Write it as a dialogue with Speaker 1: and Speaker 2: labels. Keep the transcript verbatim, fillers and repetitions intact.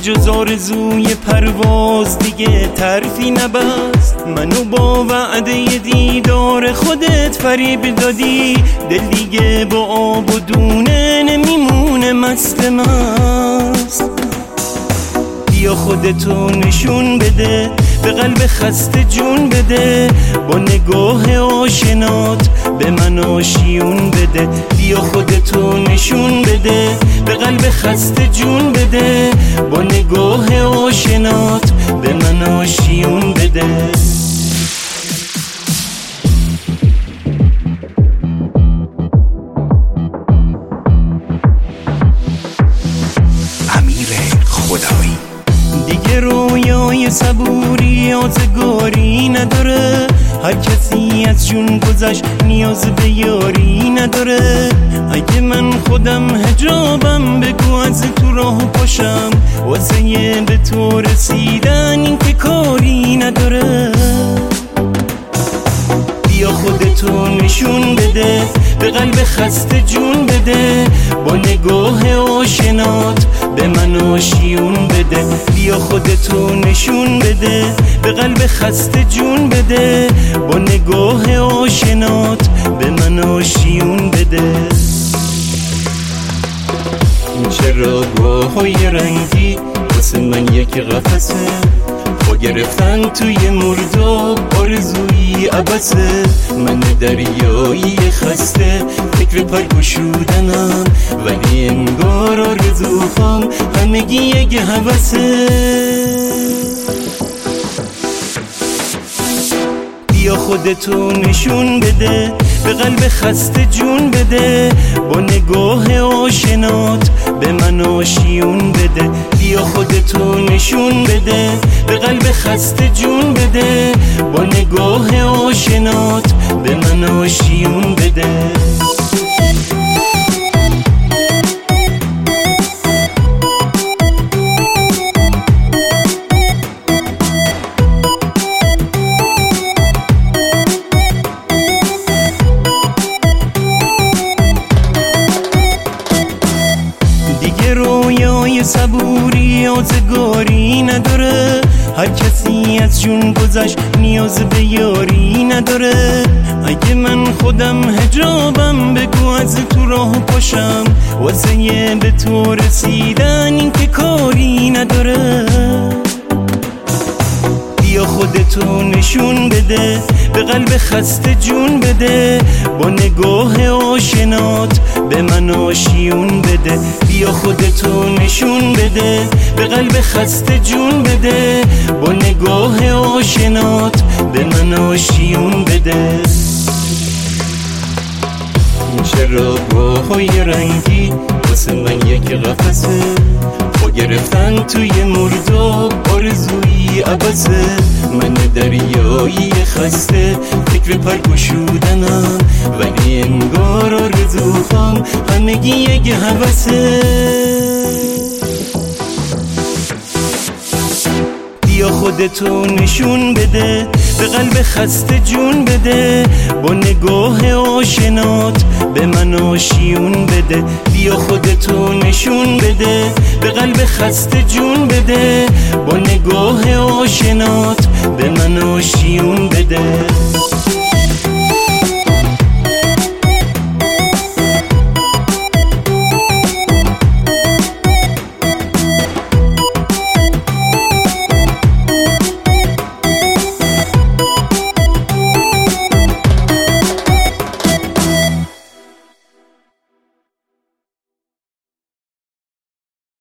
Speaker 1: جز آرزوی پرواز دیگه طرفی نبست. منو با وعده دیدار خودت فریب دادی، دل دیگه با آب و دونه نمیمونه مست مست. بیا خودتو نشون بده، به قلب خسته جون بده، با نگاه آشنات به من آشیون بده. بیا خودتو نشون بده، به قلب خسته جون بده، با نگاه آشنات به من آشیون بده. دیگه رویای صبوری آزگاری نداره، هر کسی از جون گذشت نیاز به یاری نداره. اگه من خودم حجابم بگو از تو راه پاشم، واسه به تو رسیدن این که کاری نداره. بیا خودتو نشون بده، به قلب خسته جون بده، با نگاه آشنات به من آشیون بده. بیا خودتو نشون بده، به قلب خسته جون بده، با نگاه آشنات به من آشیون بده. این چراگاه‌های رنگی واسه من یک قفسه، با گرفتن توی مرداب آرزویی عبسه. من دریایی خسته فکر پر گشودنم، ولی انگار آرزوهام همگی یک هوسه. بیا خودتو نشون بده، به قلب خسته جون بده، با نگاه آشنات به من آشیون بده. بیا خودتو نشون بده، به قلب خسته جون بده، با نگاه آشنات به من آشیون بده. رویای صبوری آزگاری نداره، هر کسی از جون گذشت نیاز به یاری نداره. اگه من خودم حجابم بگو از تو راه پاشم، واسه به تو رسیدن این که کاری نداره. بیا خودتو نشون بده، به قلب خسته جون بده، با نگاه آشنات به من آشیون بده. بیا خودتو نشون بده، به قلب خسته جون بده، با نگاه آشنات به من آشیون بده. این چراگاه‌های رنگی واسه من یک قفسه، با گرفتن توی مرداب آرزویی عبسه. من دریایی خسته فکر پر گشودنم، ولی انگار آرزوهام همگی یک هوسه. بیا خودتو نشون بده، به قلب خسته جون بده، با نگاه آشنات به من آشیون بده. بیا خودتو نشون بده، به قلب خسته جون بده، با نگاه آشنات به من آشیون بده.